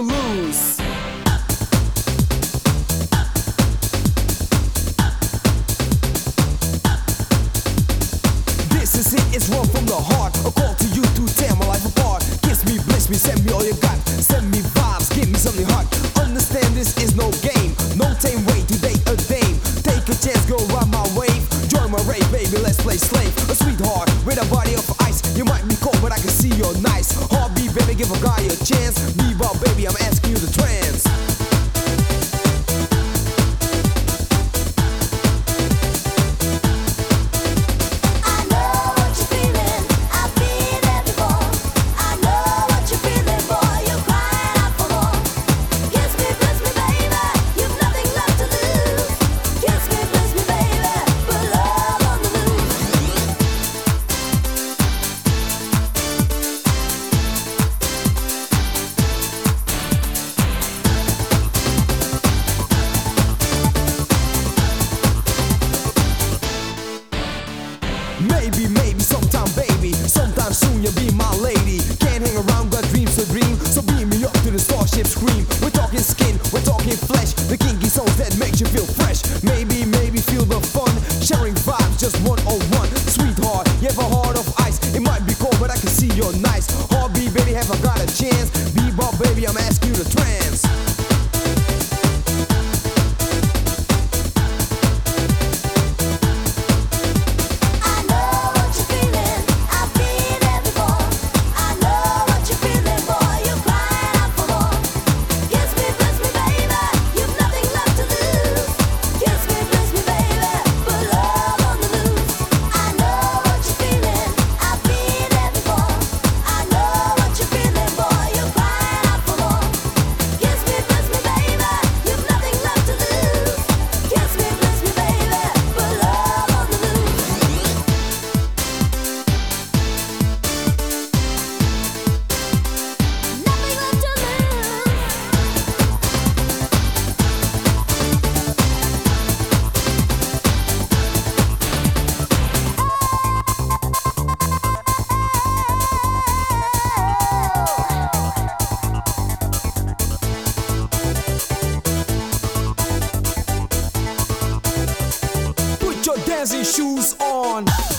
lose. This is it, it's one from the heart. A call to you to tear my life apart. Kiss me, bliss me, send me all you got. Send me vibes, give me something hot. Understand this is no game. No tame way to date a dame. Take a chance, go ride my wave. Join my rave, baby, let's play slave. A sweetheart with a body of ice. You might be cold, but I can see you're nice. Heartbeat, baby, give a guy a chance. Bebop, baby, I'm asking you to trance. Maybe, sometime, baby. Sometime soon you'll be my lady. Can't hang around, got dreams to dream. So beam me up to the starship scream. We're talking skin, we're talking flesh. The kinky songs that makes you feel fresh. Maybe, feel the fun. Sharing vibes, just one on one. Sweetheart, you have a heart of ice. It might be cold, but I can see you're nice. Heartbeat, baby, have I got a chance? Bebop, baby, I'm asking you to trance. Dancing shoes on.